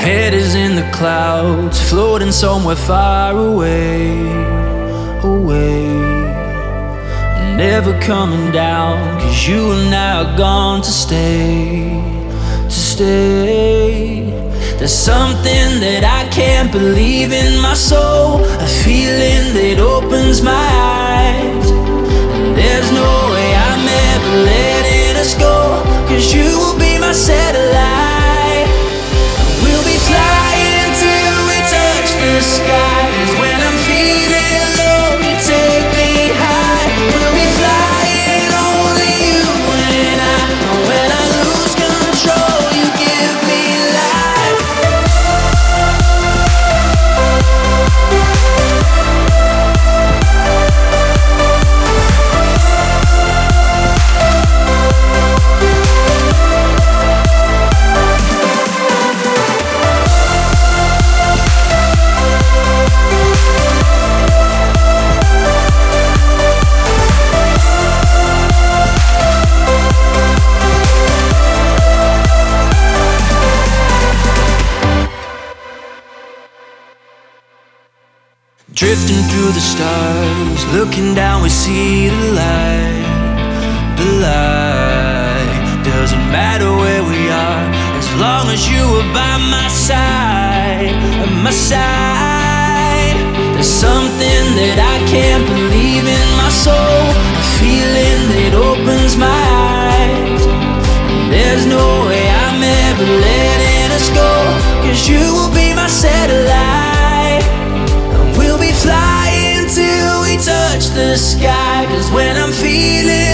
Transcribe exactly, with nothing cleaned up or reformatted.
head is in the clouds, floating somewhere far away, away. Never coming down, 'cause you are now gone to stay, to stay. There's something that I can't believe in my soul, a feeling that opens my eyes. And there's no way I'm ever letting us go, 'cause you will be my satellite. And we'll be flying till we touch the sky, 'cause when I'm feeling low, you take me high. We'll be flying, only you and I. And when I lose control, you give me life. Drifting through the stars, looking down we see the light, the light. Doesn't matter where we are, as long as you are by my side, at my side. There's something that I can't believe in my soul, a feeling that opens my eyes. And there's no way I'm ever letting us go, 'cause you will be my satellite. We'll be flying till we touch the sky, 'cause when I'm feeling